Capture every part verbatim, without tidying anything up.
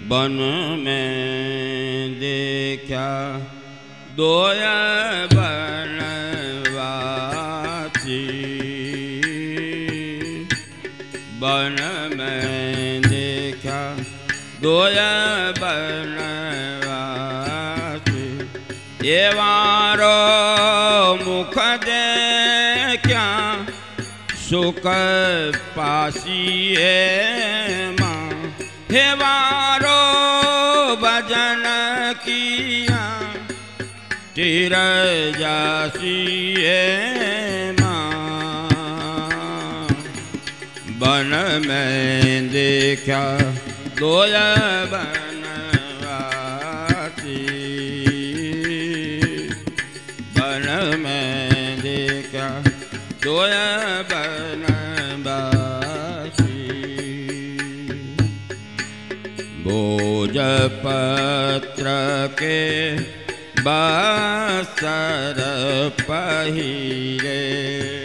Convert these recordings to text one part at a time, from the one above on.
बन में देखा दोया बनवासी, बन में देखा दोया बनवासी, ये वारो मुख देखा सुख पासिए माँ, हे वारो भजन किया तीर जासिए माँ, बन में देखा दोया बनवासी, बन में देखा दोया बनवासी, भोजपत्र के बस्तर पहिरे,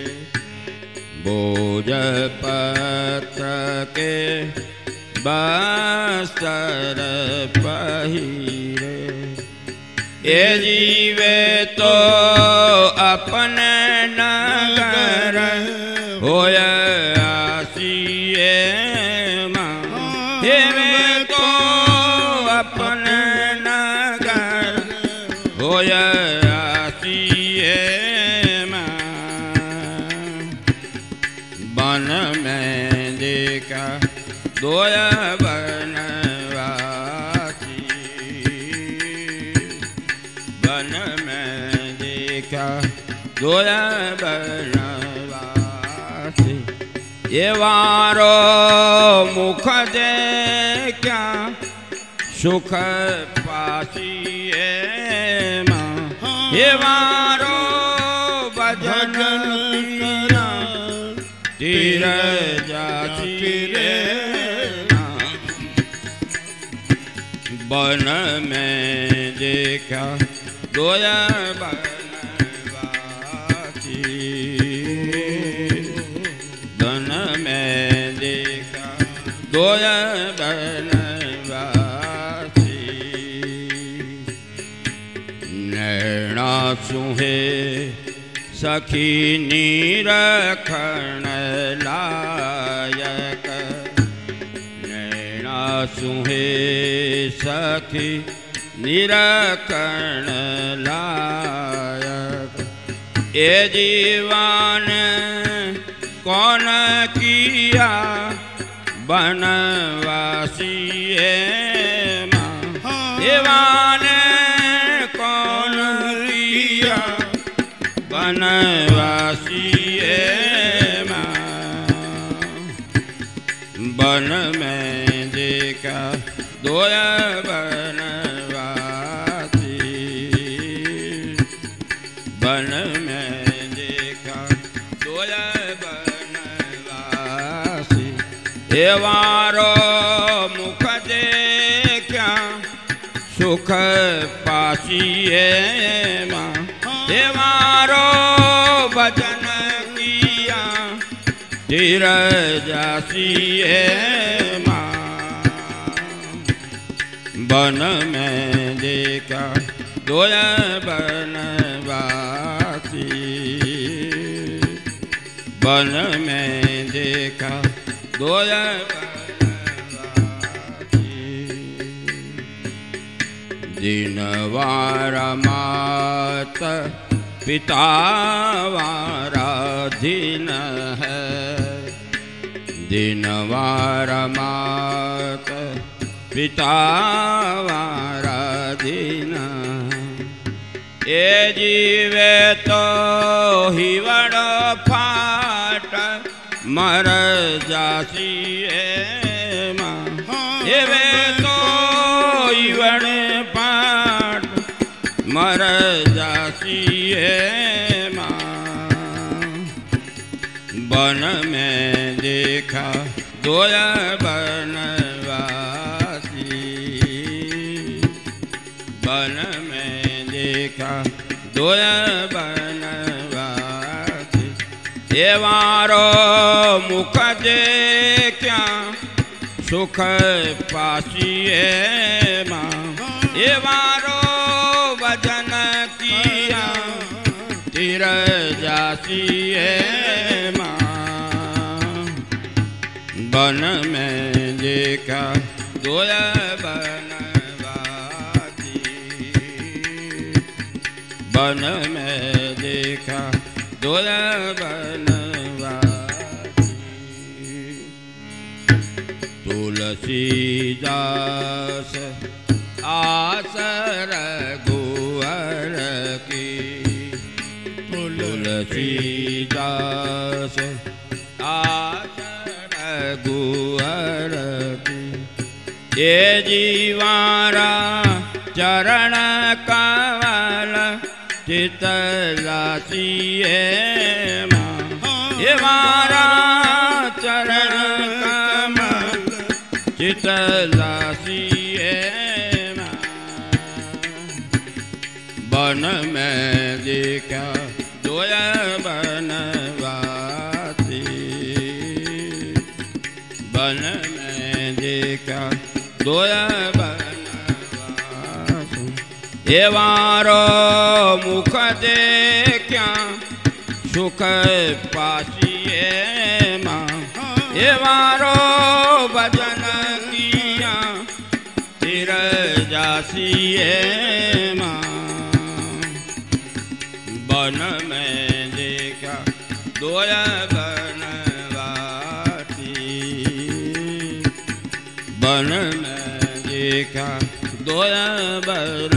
भोजपत्र के बस्तर पहिरे, ये जीवे तो अपने नगर होया आसिए माँ, हे वे तो अपने नगर होया आसिए माँ, बन में देखा दोया बनवासी, बन में देखा दोया बनवासी, ये वारो मुख देखा सुख पासिए माँ, ये वारो भजन किया तीर जासिए माँ, बन में देखा दोया बनवासी, बन में देखा दोया बनवासी, नैना सुहे सखी निरखण लायक, नैना सुहे सखी निरखण लायक, ये जीवन कौन किया बनवासिए माँ, जीवन कौन किया बनवासिए माँ, बन में देखा दोया बनवासी, बन में देखा दोया बनवासी, ये वारो मुख देखा सुख पासिए माँ, ये वारो भजन किया तीर जासिए माँ, बन में देखा दोया बनवासी, बन में देखा दोया बनवासी, दिनवारा मात पिता वारा दिन है, दिनवारा मात पिता वारा दिन, ये जीवे तो हिवड़ फाट मर जासिए माँ, ये वे तो हिवड़ फाट मर जासिए माँ, बन में देखा दोया बनवासी, बन में देखा दोया बनवासी, ये वारो मुख देखा सुख पासिए माँ ये वारो भजन किया तिर जासिए माँ बन में देखा दोया बनवासी बन में देखा दोया बनवासी तुलसीदास आसर गुवर की तुलसीदास आसर गुवर की ये जीवारा चरण कमल चितलासिए माँ ये मारा चरण कमल चितलासिए माँ बन में देखा दोया बनवासी बन में देखा दोया बनवासी ये वारो मुख देखा सुख पासिए माँ ये वारो भजन किया तिर जासिए माँ बन में देखा दोया बनवासी बन में देखा दोया बन